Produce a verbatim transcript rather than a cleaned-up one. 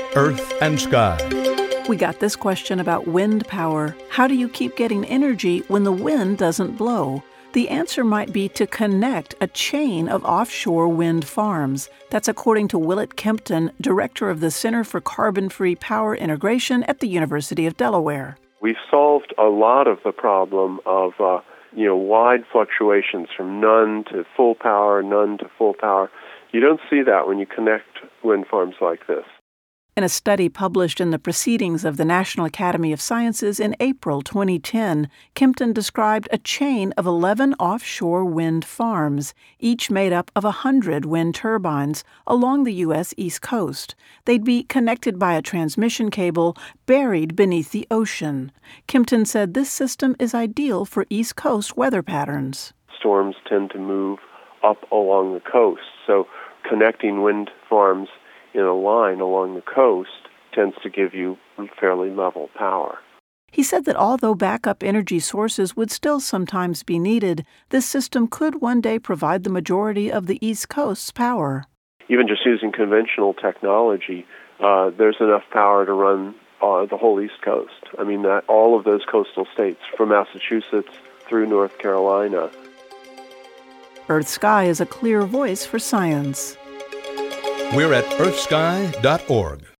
Earth and Sky. We got this question about wind power. How do you keep getting energy when the wind doesn't blow? The answer might be to connect a chain of offshore wind farms. That's according to Willett Kempton, director of the Center for Carbon-Free Power Integration at the University of Delaware. We've solved a lot of the problem of uh, you know, wide fluctuations from none to full power, none to full power. You don't see that when you connect wind farms like this. In a study published in the Proceedings of the National Academy of Sciences in April twenty ten, Kempton described a chain of eleven offshore wind farms, each made up of one hundred wind turbines, along the U S East Coast. They'd be connected by a transmission cable buried beneath the ocean. Kempton said this system is ideal for East Coast weather patterns. Storms tend to move up along the coast, so connecting wind farms in a line along the coast tends to give you fairly level power. He said that although backup energy sources would still sometimes be needed, this system could one day provide the majority of the East Coast's power. Even just using conventional technology, uh, there's enough power to run uh, the whole East Coast. I mean, that all of those coastal states, from Massachusetts through North Carolina. Earth Sky is a clear voice for science. We're at earth sky dot org.